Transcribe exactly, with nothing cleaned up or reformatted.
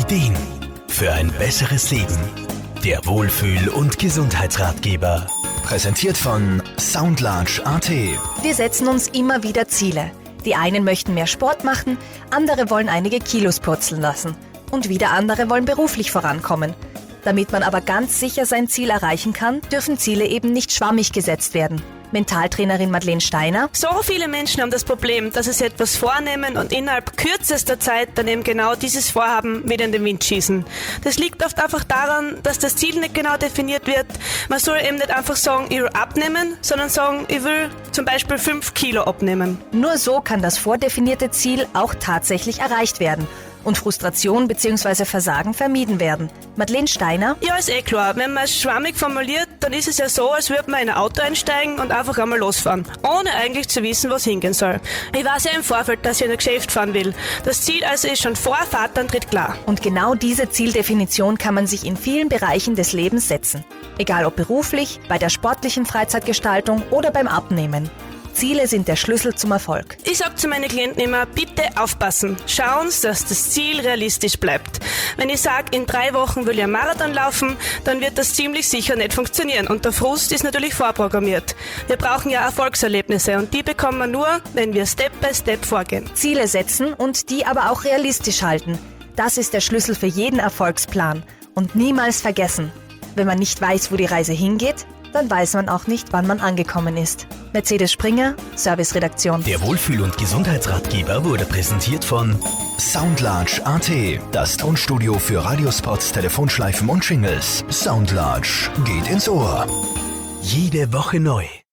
Ideen für ein besseres Leben. Der Wohlfühl- und Gesundheitsratgeber. Präsentiert von Soundlarge Punkt a t. Wir setzen uns immer wieder Ziele. Die einen möchten mehr Sport machen, andere wollen einige Kilos purzeln lassen. Und wieder andere wollen beruflich vorankommen. Damit man aber ganz sicher sein Ziel erreichen kann, dürfen Ziele eben nicht schwammig gesetzt werden. Mentaltrainerin Madeleine Steiner. So viele Menschen haben das Problem, dass sie sich etwas vornehmen und innerhalb kürzester Zeit dann eben genau dieses Vorhaben wieder in den Wind schießen. Das liegt oft einfach daran, dass das Ziel nicht genau definiert wird. Man soll eben nicht einfach sagen, ich will abnehmen, sondern sagen, ich will zum Beispiel fünf Kilo abnehmen. Nur so kann das vordefinierte Ziel auch tatsächlich erreicht werden und Frustration bzw. Versagen vermieden werden. Madeleine Steiner. Ja, ist eh klar. Wenn man es schwammig formuliert, dann ist es ja so, als würde man in ein Auto einsteigen und einfach einmal losfahren, ohne eigentlich zu wissen, wo es hingehen soll. Ich weiß ja im Vorfeld, dass ich in ein Geschäft fahren will. Das Ziel also ist schon vor Fahrtantritt klar. Und genau diese Zieldefinition kann man sich in vielen Bereichen des Lebens setzen. Egal ob beruflich, bei der sportlichen Freizeitgestaltung oder beim Abnehmen. Ziele sind der Schlüssel zum Erfolg. Ich sage zu meinen Klienten immer, bitte aufpassen. Schauen Sie, dass das Ziel realistisch bleibt. Wenn ich sage, in drei Wochen will ich einen Marathon laufen, dann wird das ziemlich sicher nicht funktionieren. Und der Frust ist natürlich vorprogrammiert. Wir brauchen ja Erfolgserlebnisse und die bekommen wir nur, wenn wir Step by Step vorgehen. Ziele setzen und die aber auch realistisch halten. Das ist der Schlüssel für jeden Erfolgsplan. Und niemals vergessen, wenn man nicht weiß, wo die Reise hingeht, dann weiß man auch nicht, wann man angekommen ist. Mercedes Springer, Serviceredaktion. Der Wohlfühl- und Gesundheitsratgeber wurde präsentiert von Soundlarge Punkt a t. Das Tonstudio für Radiospots, Telefonschleifen und Jingles. Soundlarge geht ins Ohr. Jede Woche neu.